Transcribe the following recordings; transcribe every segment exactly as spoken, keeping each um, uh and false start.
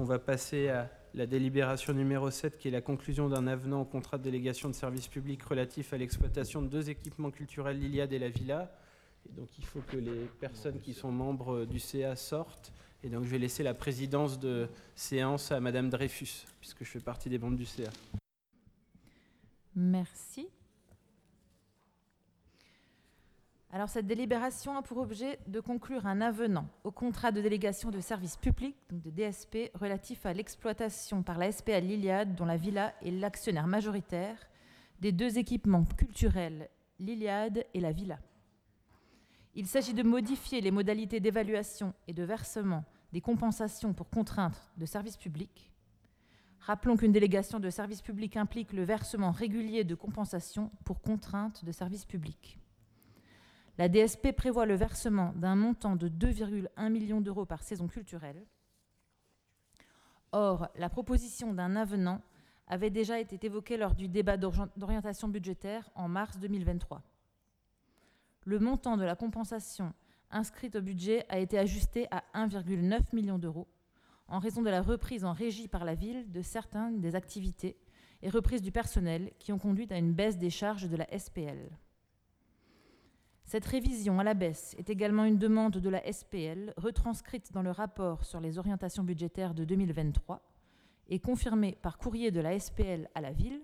va passer à la délibération numéro sept, qui est la conclusion d'un avenant au contrat de délégation de service public relatif à l'exploitation de deux équipements culturels, l'Iliade et la Villa. Et donc il faut que les personnes qui sont membres du C A sortent. Et donc je vais laisser la présidence de séance à Madame Dreyfus, puisque je fais partie des membres du C A. Merci. Alors, cette délibération a pour objet de conclure un avenant au contrat de délégation de service public, donc de D S P, relatif à l'exploitation par la S P A l'Iliade, dont la Villa est l'actionnaire majoritaire, des deux équipements culturels, l'Iliade et la Villa. Il s'agit de modifier les modalités d'évaluation et de versement des compensations pour contraintes de service public. Rappelons qu'une délégation de service public implique le versement régulier de compensations pour contraintes de service public. La D S P prévoit le versement d'un montant de deux virgule un millions d'euros par saison culturelle. Or, la proposition d'un avenant avait déjà été évoquée lors du débat d'orientation budgétaire en mars deux mille vingt-trois. Le montant de la compensation inscrite au budget a été ajusté à un virgule neuf million d'euros en raison de la reprise en régie par la ville de certaines des activités et reprise du personnel qui ont conduit à une baisse des charges de la S P L. Cette révision à la baisse est également une demande de la S P L retranscrite dans le rapport sur les orientations budgétaires de deux mille vingt-trois et confirmée par courrier de la S P L à la ville.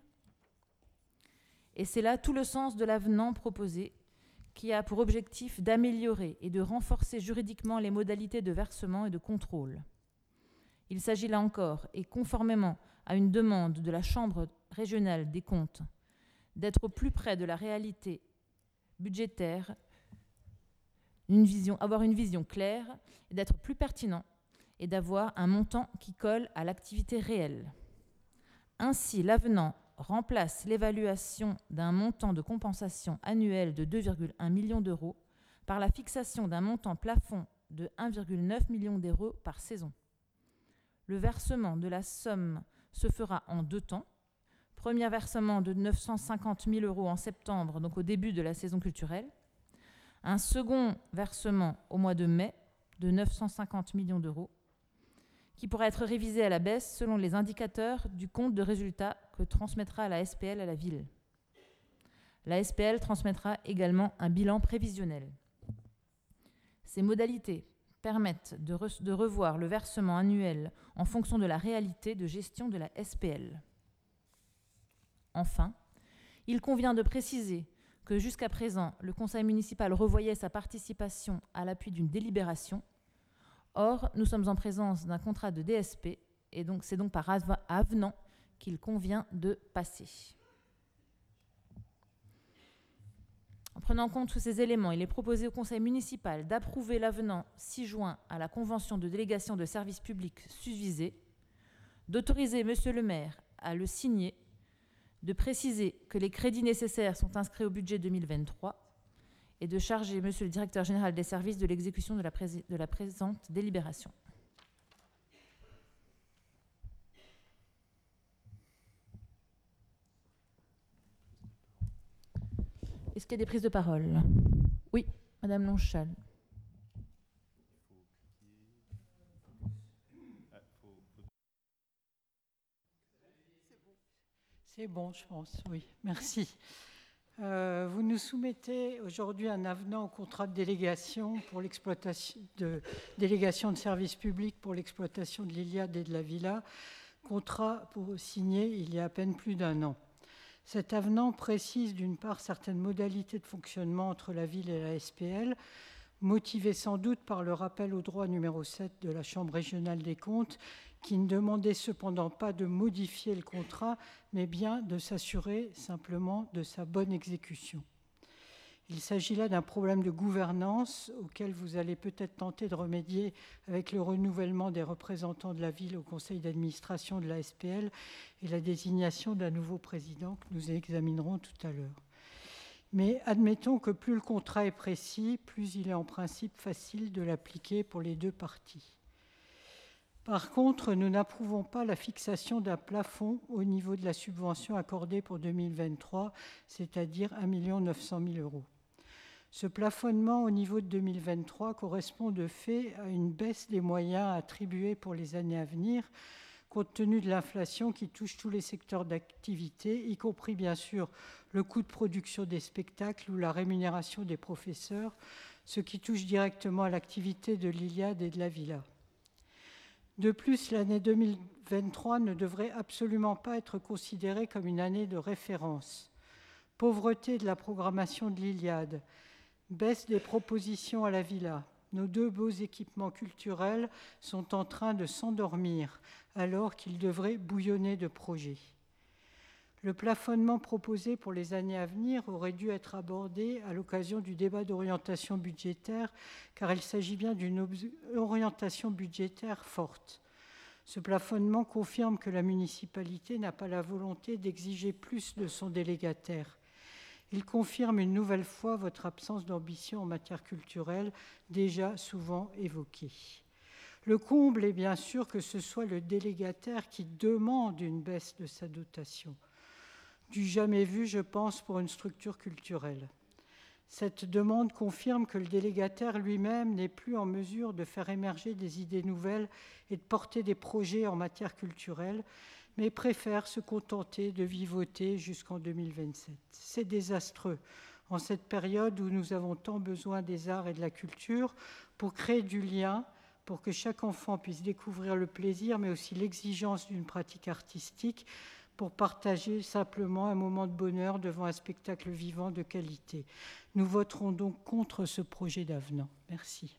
Et c'est là tout le sens de l'avenant proposé qui a pour objectif d'améliorer et de renforcer juridiquement les modalités de versement et de contrôle. Il s'agit là encore, et conformément à une demande de la Chambre régionale des comptes, d'être au plus près de la réalité budgétaire, une vision, avoir une vision claire, et d'être plus pertinent et d'avoir un montant qui colle à l'activité réelle. Ainsi, l'avenant remplace l'évaluation d'un montant de compensation annuel de deux virgule un millions d'euros par la fixation d'un montant plafond de un virgule neuf million d'euros par saison. Le versement de la somme se fera en deux temps. Premier versement de neuf cent cinquante mille euros en septembre, donc au début de la saison culturelle. Un second versement au mois de mai de neuf cent cinquante millions d'euros, qui pourra être révisé à la baisse selon les indicateurs du compte de résultat que transmettra la S P L à la ville. La S P L transmettra également un bilan prévisionnel. Ces modalités permettent de, re- de revoir le versement annuel en fonction de la réalité de gestion de la S P L. Enfin, il convient de préciser que jusqu'à présent, le conseil municipal revoyait sa participation à l'appui d'une délibération. Or, nous sommes en présence d'un contrat de D S P et donc c'est donc par avenant qu'il convient de passer. En prenant en compte tous ces éléments, il est proposé au conseil municipal d'approuver l'avenant six juin à la convention de délégation de services publics susvisée, d'autoriser monsieur le maire à le signer, de préciser que les crédits nécessaires sont inscrits au budget deux mille vingt-trois et de charger monsieur le directeur général des services de l'exécution de la, pré- de la présente délibération. Est-ce qu'il y a des prises de parole? Oui, madame Lonchal. C'est bon, je pense, oui. Merci. Euh, vous nous soumettez aujourd'hui un avenant au contrat de délégation pour l'exploitation de délégation de services publics pour l'exploitation de l'Iliade et de la Villa, contrat pour signer il y a à peine plus d'un an. Cet avenant précise d'une part certaines modalités de fonctionnement entre la ville et la S P L, motivé sans doute par le rappel au droit numéro sept de la Chambre régionale des comptes, qui ne demandait cependant pas de modifier le contrat, mais bien de s'assurer simplement de sa bonne exécution. Il s'agit là d'un problème de gouvernance auquel vous allez peut-être tenter de remédier avec le renouvellement des représentants de la ville au conseil d'administration de la S P L et la désignation d'un nouveau président que nous examinerons tout à l'heure. Mais admettons que plus le contrat est précis, plus il est en principe facile de l'appliquer pour les deux parties. Par contre, nous n'approuvons pas la fixation d'un plafond au niveau de la subvention accordée pour deux mille vingt-trois, c'est-à-dire un million neuf cent mille euros. Ce plafonnement au niveau de deux mille vingt-trois correspond de fait à une baisse des moyens attribués pour les années à venir, compte tenu de l'inflation qui touche tous les secteurs d'activité, y compris bien sûr le coût de production des spectacles ou la rémunération des professeurs, ce qui touche directement à l'activité de l'Iliade et de la Villa. De plus, l'année deux mille vingt-trois ne devrait absolument pas être considérée comme une année de référence. Pauvreté de la programmation de l'Iliade, baisse des propositions à la Villa. Nos deux beaux équipements culturels sont en train de s'endormir alors qu'ils devraient bouillonner de projets. Le plafonnement proposé pour les années à venir aurait dû être abordé à l'occasion du débat d'orientation budgétaire, car il s'agit bien d'une orientation budgétaire forte. Ce plafonnement confirme que la municipalité n'a pas la volonté d'exiger plus de son délégataire. Il confirme une nouvelle fois votre absence d'ambition en matière culturelle, déjà souvent évoquée. Le comble est bien sûr que ce soit le délégataire qui demande une baisse de sa dotation. Du jamais vu, je pense, pour une structure culturelle. Cette demande confirme que le délégataire lui-même n'est plus en mesure de faire émerger des idées nouvelles et de porter des projets en matière culturelle, mais préfère se contenter de vivoter jusqu'en deux mille vingt-sept. C'est désastreux en cette période où nous avons tant besoin des arts et de la culture pour créer du lien, pour que chaque enfant puisse découvrir le plaisir, mais aussi l'exigence d'une pratique artistique, pour partager simplement un moment de bonheur devant un spectacle vivant de qualité. Nous voterons donc contre ce projet d'avenant. Merci.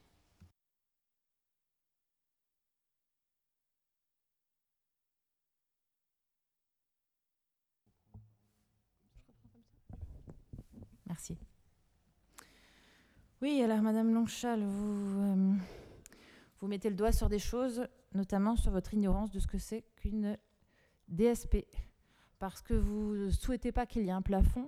Merci. Oui, alors Madame Longchal, vous, euh, vous mettez le doigt sur des choses, notamment sur votre ignorance de ce que c'est qu'une D S P, parce que vous ne souhaitez pas qu'il y ait un plafond.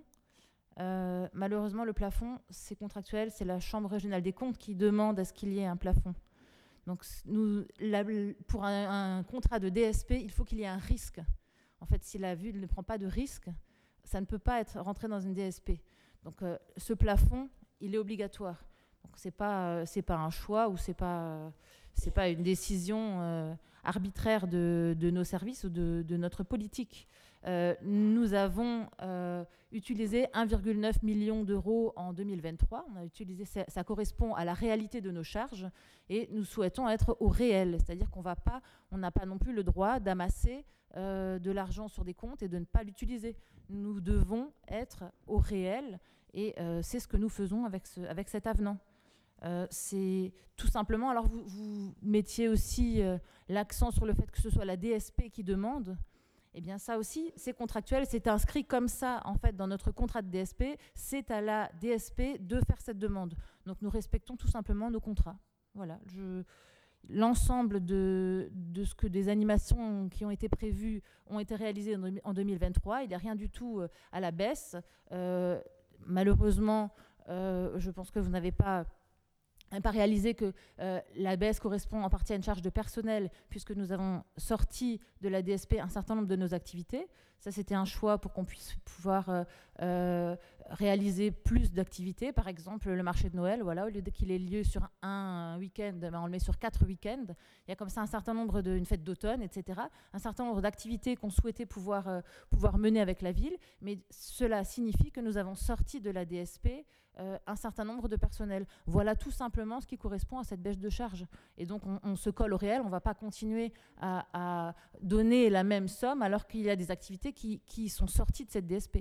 Euh, malheureusement, le plafond, c'est contractuel, c'est la Chambre régionale des comptes qui demande à ce qu'il y ait un plafond. Donc, nous, la, pour un, un contrat de D S P, il faut qu'il y ait un risque. En fait, si la ville ne prend pas de risque, ça ne peut pas être rentré dans une D S P. Donc, euh, ce plafond, il est obligatoire. Donc, c'est pas, euh, c'est pas un choix ou c'est pas, euh, c'est pas une décision euh, arbitraire de, de nos services ou de, de notre politique. Euh, nous avons euh, utilisé un virgule neuf million d'euros en deux mille vingt-trois. On a utilisé, ça, ça correspond à la réalité de nos charges et nous souhaitons être au réel. C'est-à-dire qu'on va pas, on n'a pas non plus le droit d'amasser euh, de l'argent sur des comptes et de ne pas l'utiliser. Nous devons être au réel et euh, c'est ce que nous faisons avec, ce, avec cet avenant. Euh, c'est tout simplement, alors vous, vous mettiez aussi euh, l'accent sur le fait que ce soit la D S P qui demande. Eh bien ça aussi, c'est contractuel, c'est inscrit comme ça en fait dans notre contrat de D S P, c'est à la D S P de faire cette demande. Donc nous respectons tout simplement nos contrats. Voilà, je... l'ensemble de, de ce que des animations qui ont été prévues ont été réalisées en deux mille vingt-trois, il n'y a rien du tout à la baisse. Euh, malheureusement, euh, je pense que vous n'avez pas... pas réalisé que euh, la baisse correspond en partie à une charge de personnel puisque nous avons sorti de la D S P un certain nombre de nos activités. Ça, c'était un choix pour qu'on puisse pouvoir euh, euh, réaliser plus d'activités. Par exemple, le marché de Noël, voilà, au lieu qu'il ait lieu sur un week-end, ben on le met sur quatre week-ends. Il y a comme ça un certain nombre de, une fête d'automne, et cetera. Un certain nombre d'activités qu'on souhaitait pouvoir, euh, pouvoir mener avec la ville. Mais cela signifie que nous avons sorti de la D S P Euh, un certain nombre de personnel. Voilà tout simplement ce qui correspond à cette baisse de charge. Et donc, on, on se colle au réel. On ne va pas continuer à, à donner la même somme alors qu'il y a des activités qui, qui sont sorties de cette D S P.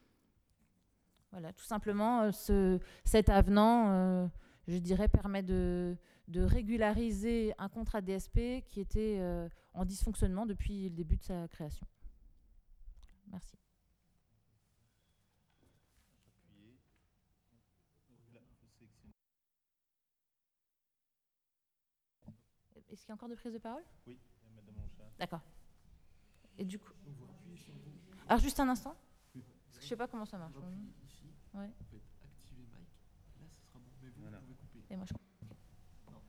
Voilà, tout simplement, euh, ce, cet avenant, euh, je dirais, permet de, de régulariser un contrat de D S P qui était euh, en dysfonctionnement depuis le début de sa création. Merci. Est-ce qu'il y a encore de prise de parole? Oui, Madame Longchal. D'accord. Et du coup... Alors, juste un instant. Parce que je ne sais pas comment ça marche. Ici, ouais. vous faites activer mic. Là, ce sera bon. Mais vous, voilà. vous pouvez couper. Et moi, je... Non.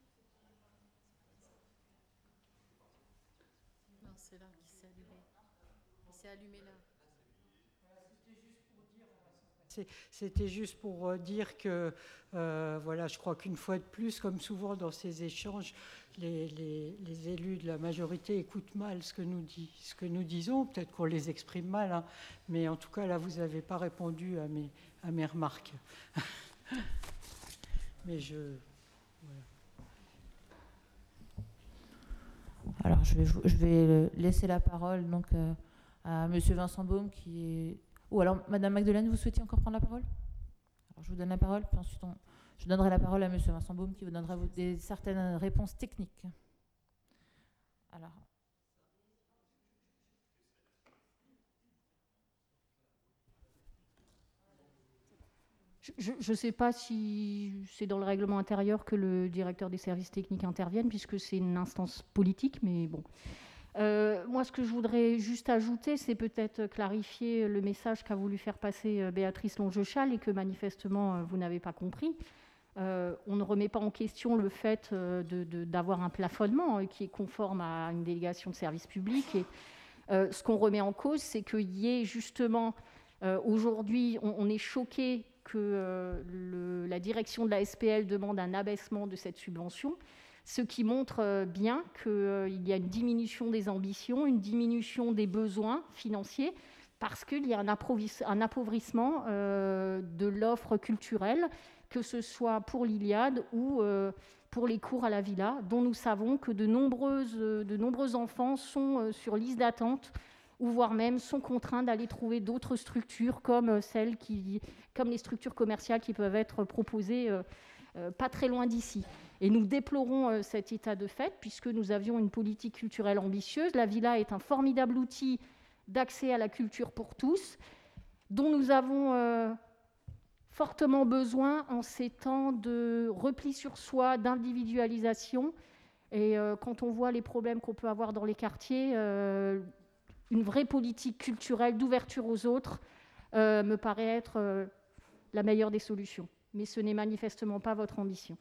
Non, c'est là qui s'est allumé. Il s'est allumé là. C'est- C'était juste pour euh, dire que, euh, voilà, je crois qu'une fois de plus, comme souvent dans ces échanges, les, les- les élus de la majorité écoutent mal ce que nous, dit, ce que nous disons. Peut-être qu'on les exprime mal, hein, mais en tout cas, là, vous n'avez pas répondu à mes, à mes remarques. Mais je... Voilà. Alors, je vais, je vais laisser la parole donc, euh, à Monsieur Vincent Baume, qui est... Ou alors, Madame Magdelaine, vous souhaitez encore prendre la parole? Alors, je vous donne la parole, puis ensuite, on... je donnerai la parole à Monsieur Vincent Baume, qui vous donnera des, certaines réponses techniques. Alors... Je ne sais pas si c'est dans le règlement intérieur que le directeur des services techniques intervienne, puisque c'est une instance politique, mais bon. Euh, moi, ce que je voudrais juste ajouter, c'est peut-être clarifier le message qu'a voulu faire passer Béatrice Longechal et que manifestement vous n'avez pas compris. Euh, on ne remet pas en question le fait de, de, d'avoir un plafonnement qui est conforme à une délégation de service public. Et, euh, ce qu'on remet en cause, c'est qu'il y ait justement, euh, aujourd'hui, on, on est choqué que euh, le, la direction de la S P L demande un abaissement de cette subvention, ce qui montre euh, bien qu'il euh, y a une diminution des ambitions, une diminution des besoins financiers, parce qu'il y a un, un appauvrissement euh, de l'offre culturelle, que ce soit pour l'Iliade ou euh, pour les cours à la Villa, dont nous savons que de, nombreuses, de nombreux enfants sont euh, sur liste d'attente, ou voire même sont contraints d'aller trouver d'autres structures comme celles qui, comme les structures commerciales qui peuvent être proposées euh, euh, pas très loin d'ici. Et nous déplorons euh, cet état de fait, puisque nous avions une politique culturelle ambitieuse. La Villa est un formidable outil d'accès à la culture pour tous, dont nous avons euh, fortement besoin en ces temps de repli sur soi, d'individualisation. Et euh, quand on voit les problèmes qu'on peut avoir dans les quartiers, euh, une vraie politique culturelle d'ouverture aux autres euh, me paraît être euh, la meilleure des solutions. Mais ce n'est manifestement pas votre ambition.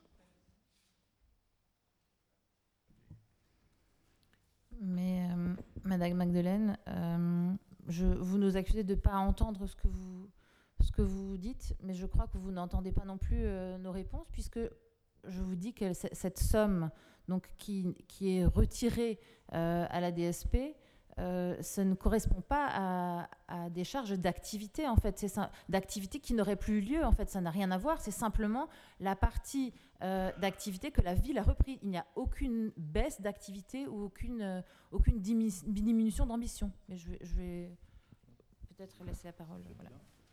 Mais, euh, Madame Magdelaine, euh, je, vous nous accusez de ne pas entendre ce que, vous, ce que vous dites, mais je crois que vous n'entendez pas non plus euh, nos réponses, puisque je vous dis que cette somme donc, qui, qui est retirée euh, à la D S P, Euh, ça ne correspond pas à, à des charges d'activité, en fait. C'est d'activité qui n'aurait plus lieu, en fait. Ça n'a rien à voir. C'est simplement la partie euh, d'activité que la ville a repris. Il n'y a aucune baisse d'activité ou aucune, euh, aucune diminution d'ambition. Mais je vais, je vais peut-être laisser la parole. Voilà.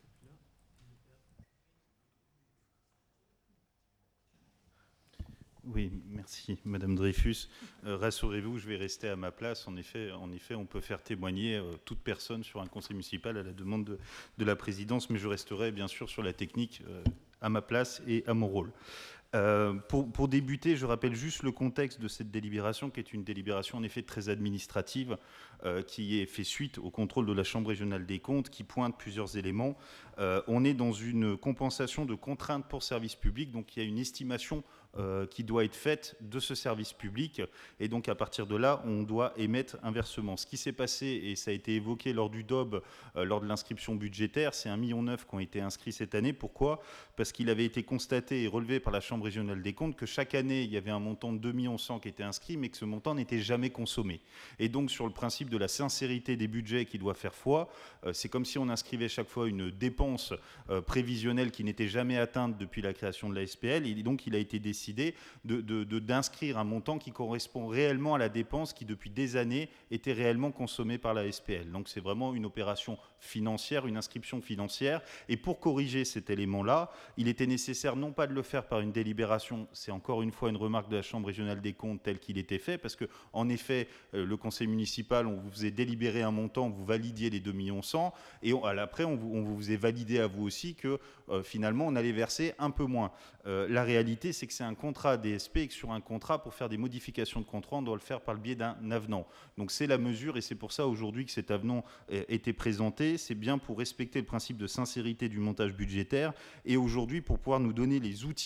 Oui, merci Madame Dreyfus. Euh, rassurez-vous, je vais rester à ma place. En effet, en effet on peut faire témoigner euh, toute personne sur un conseil municipal à la demande de, de la présidence, mais je resterai bien sûr sur la technique euh, à ma place et à mon rôle. Euh, pour, pour débuter, je rappelle juste le contexte de cette délibération, qui est une délibération en effet très administrative, euh, qui est fait suite au contrôle de la Chambre régionale des comptes, qui pointe plusieurs éléments. Euh, on est dans une compensation de contraintes pour service public, donc il y a une estimation Euh, qui doit être faite de ce service public, et donc à partir de là on doit émettre un versement. Ce qui s'est passé, et ça a été évoqué lors du D O B, euh, lors de l'inscription budgétaire, c'est un million neuf qui ont été inscrits cette année. Pourquoi? Parce qu'il avait été constaté et relevé par la Chambre régionale des comptes que chaque année il y avait un montant de deux millions cent qui était inscrit, mais que ce montant n'était jamais consommé. Et donc sur le principe de la sincérité des budgets qui doit faire foi, euh, c'est comme si on inscrivait chaque fois une dépense euh, prévisionnelle qui n'était jamais atteinte depuis la création de la S P L, et donc il a été décidé décidé de, de, de, d'inscrire un montant qui correspond réellement à la dépense qui, depuis des années, était réellement consommée par la S P L. Donc c'est vraiment une opération financière, une inscription financière. Et pour corriger cet élément-là, il était nécessaire non pas de le faire par une délibération, c'est encore une fois une remarque de la Chambre régionale des comptes tel qu'il était fait, parce qu'en effet, le conseil municipal, on vous faisait délibérer un montant, vous validiez les deux millions cent, et on, après, on vous, on vous faisait valider à vous aussi que euh, finalement, on allait verser un peu moins. Euh, la réalité, c'est que c'est un contrat D S P et que sur un contrat, pour faire des modifications de contrat, on doit le faire par le biais d'un avenant. Donc c'est la mesure, et c'est pour ça aujourd'hui que cet avenant était présenté. C'est bien pour respecter le principe de sincérité du montage budgétaire, et aujourd'hui pour pouvoir nous donner les outils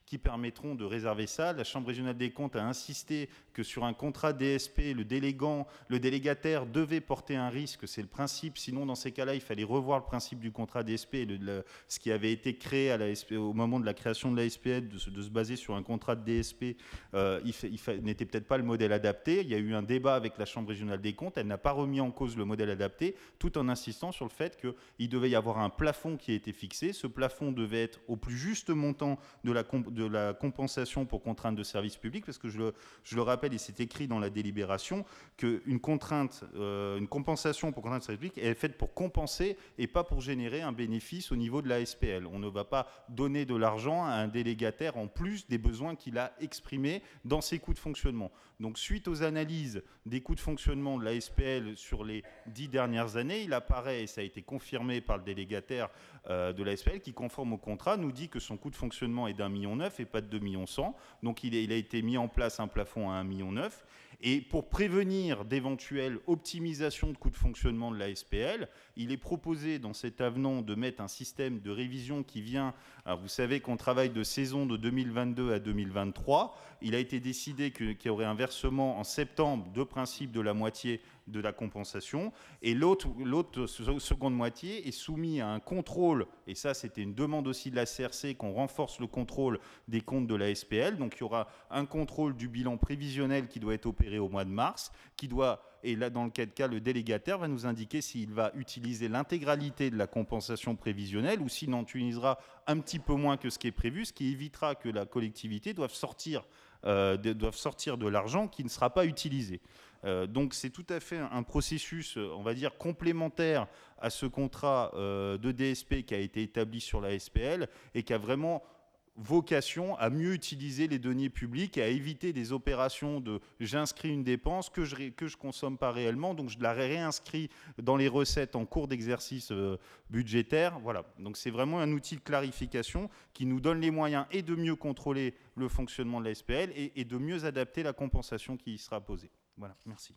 qui permettront de réserver ça. La Chambre régionale des comptes a insisté que sur un contrat D S P, le délégant, le délégataire devait porter un risque, c'est le principe. Sinon, dans ces cas-là, il fallait revoir le principe du contrat D S P, le, le, ce qui avait été créé à la S P, au moment de la création de la S P L, de se, de se baser sur un contrat de D S P, euh, il, il n'était peut-être pas le modèle adapté. Il y a eu un débat avec la Chambre régionale des comptes. Elle n'a pas remis en cause le modèle adapté, tout en insistant sur le fait qu'il devait y avoir un plafond qui a été fixé. Ce plafond devait être au plus juste montant de la, de la compensation pour contrainte de service public, parce que je le, je le rappelle, et c'est écrit dans la délibération, qu'une contrainte, euh, une compensation pour contrainte de service public est faite pour compenser et pas pour générer un bénéfice au niveau de la S P L. On ne va pas donner de l'argent à un délégataire en plus des besoins qu'il a exprimés dans ses coûts de fonctionnement. Donc, suite aux analyses des coûts de fonctionnement de la S P L sur les dix dernières années, il apparaît, et ça a été confirmé par le délégataire euh, de la S P L, qui, conforme au contrat, nous dit que son coût de fonctionnement est d'un million neuf et pas de deux millions cent. Donc, il, est, il a été mis en place un plafond à un million neuf. Et pour prévenir d'éventuelles optimisations de coûts de fonctionnement de la S P L, il est proposé dans cet avenant de mettre un système de révision qui vient... Alors vous savez qu'on travaille de saison de deux mille vingt-deux à deux mille vingt-trois. Il a été décidé que, qu'il y aurait un versement en septembre de principe de la moitié de la compensation, et l'autre, l'autre seconde moitié est soumise à un contrôle, et ça c'était une demande aussi de la C R C, qu'on renforce le contrôle des comptes de la S P L. Donc il y aura un contrôle du bilan prévisionnel qui doit être opéré au mois de mars, qui doit, et là dans le cas de cas, le délégataire va nous indiquer s'il va utiliser l'intégralité de la compensation prévisionnelle ou s'il en utilisera un petit peu moins que ce qui est prévu, ce qui évitera que la collectivité doive sortir, euh, de, doive sortir de l'argent qui ne sera pas utilisé. Euh, donc c'est tout à fait un processus, on va dire, complémentaire à ce contrat euh, de D S P qui a été établi sur la S P L et qui a vraiment vocation à mieux utiliser les deniers publics et à éviter des opérations de j'inscris une dépense que je que je consomme pas réellement, donc je la réinscris dans les recettes en cours d'exercice euh, budgétaire. Voilà, donc c'est vraiment un outil de clarification qui nous donne les moyens et de mieux contrôler le fonctionnement de la S P L et, et de mieux adapter la compensation qui y sera posée. Voilà, merci.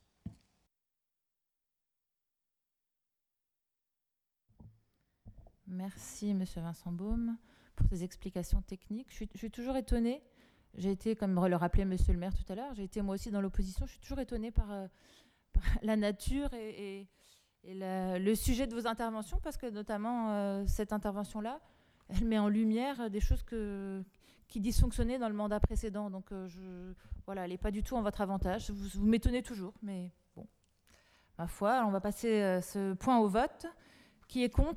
Merci, Monsieur Vincent Baume, pour ces explications techniques. Je suis, je suis toujours étonnée. J'ai été, comme le rappelait Monsieur le maire tout à l'heure, j'ai été moi aussi dans l'opposition. Je suis toujours étonnée par, euh, par la nature et, et, et la, le sujet de vos interventions, parce que notamment euh, cette intervention-là, elle met en lumière des choses que, qui dysfonctionnaient dans le mandat précédent. Donc, euh, je, voilà, elle n'est pas du tout en votre avantage. Vous, vous m'étonnez toujours, mais bon. Ma foi, alors on va passer euh, ce point au vote. Qui est contre ?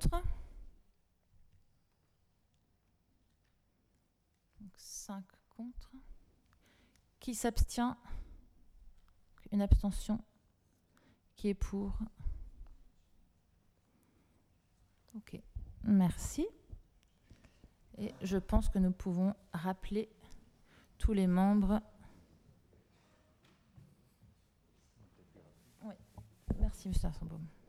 cinq contre. Qui s'abstient? Une abstention. Qui est pour? Ok, merci. Et je pense que nous pouvons rappeler tous les membres. Oui, merci, M. Vincent Baume.